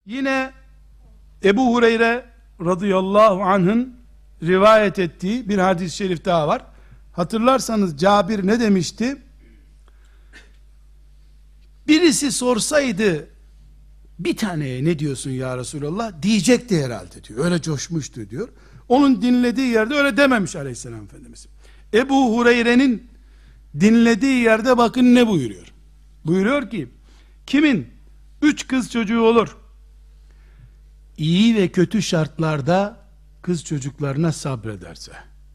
Yine Ebu Hureyre radıyallahu anh'ın rivayet ettiği bir hadis-i şerif daha var. Hatırlarsanız Cabir ne demişti? Birisi sorsaydı bir taneye ne diyorsun ya Resulallah diyecekti herhalde diyor. Öyle coşmuştu diyor. Onun dinlediği yerde öyle dememiş aleyhisselam Efendimiz. Ebu Hureyre'nin dinlediği yerde bakın ne buyuruyor. Buyuruyor ki kimin 3 kız çocuğu olur, iyi ve kötü şartlarda kız çocuklarına sabrederse,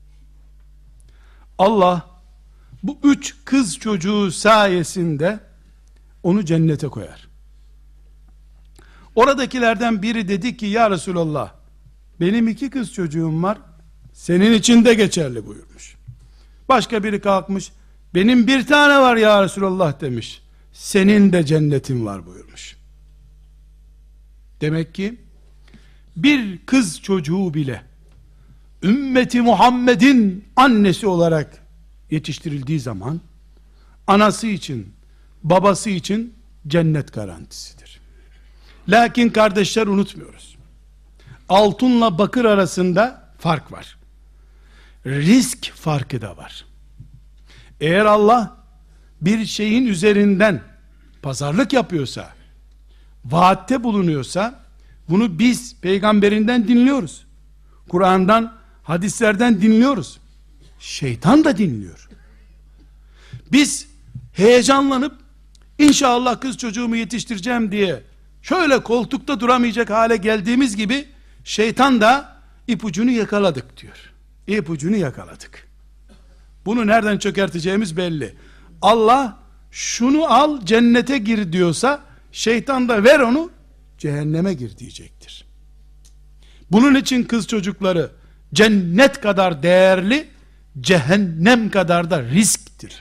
Allah bu 3 kız çocuğu sayesinde onu cennete koyar. Oradakilerden biri dedi ki ya Resulallah benim 2 kız çocuğum var, senin için de geçerli buyurmuş. Başka biri kalkmış, benim 1 tane var ya Resulallah demiş, senin de cennetin var buyurmuş. Demek ki bir kız çocuğu bile ümmeti Muhammed'in annesi olarak yetiştirildiği zaman anası için, babası için cennet garantisidir. Lakin kardeşler unutmuyoruz. Altınla bakır arasında fark var. Risk farkı da var. Eğer Allah bir şeyin üzerinden pazarlık yapıyorsa, vaatte bulunuyorsa, bunu biz peygamberinden dinliyoruz. Kur'an'dan, hadislerden dinliyoruz. Şeytan da dinliyor. Biz heyecanlanıp inşallah kız çocuğumu yetiştireceğim diye şöyle koltukta duramayacak hale geldiğimiz gibi şeytan da ipucunu yakaladık diyor. İpucunu yakaladık. Bunu nereden çökerteceğimiz belli. Allah şunu al cennete gir diyorsa şeytan da ver onu cehenneme gir diyecektir. Bunun için kız çocukları cennet kadar değerli, cehennem kadar da risktir.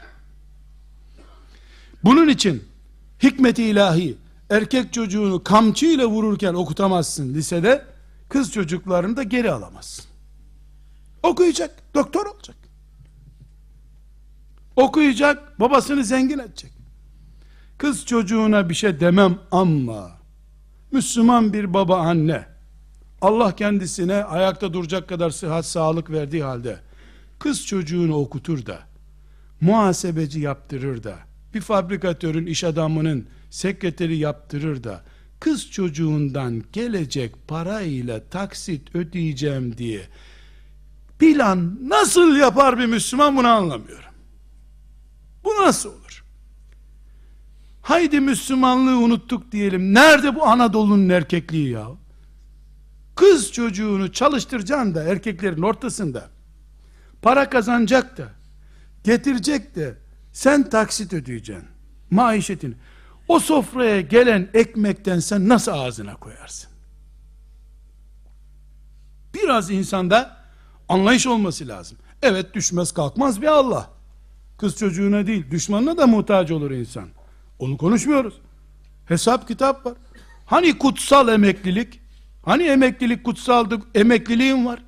Bunun için hikmet-i ilahi, erkek çocuğunu kamçıyla vururken okutamazsın lisede, kız çocuklarını da geri alamazsın. Okuyacak, doktor olacak. Okuyacak, babasını zengin edecek. Kız çocuğuna bir şey demem ama Müslüman bir baba anne, Allah kendisine ayakta duracak kadar sıhhat sağlık verdiği halde kız çocuğunu okutur da, muhasebeci yaptırır da, bir fabrikatörün, iş adamının sekreteri yaptırır da, kız çocuğundan gelecek parayla taksit ödeyeceğim diye plan nasıl yapar bir Müslüman, bunu anlamıyorum. Bu nasıl olur? Haydi Müslümanlığı unuttuk diyelim. Nerede bu Anadolu'nun erkekliği ya? Kız çocuğunu çalıştıracaksın da erkeklerin ortasında para kazanacak da getirecek de sen taksit ödeyeceksin maişetini. O sofraya gelen ekmekten sen nasıl ağzına koyarsın? Biraz insanda anlayış olması lazım. Evet, düşmez kalkmaz bir Allah. Kız çocuğuna değil, düşmanına da muhtaç olur insan. Onu konuşmuyoruz. Hesap kitap var. Hani kutsal emeklilik? Hani emeklilik kutsaldı? Emekliliğin var.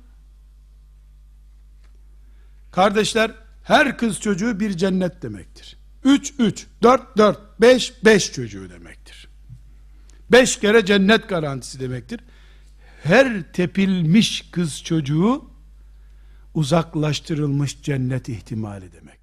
Kardeşler, her kız çocuğu bir cennet demektir. 3, 3, 4, 4, 5, 5 çocuğu demektir. 5 kere cennet garantisi demektir. Her tepilmiş kız çocuğu uzaklaştırılmış cennet ihtimali demek.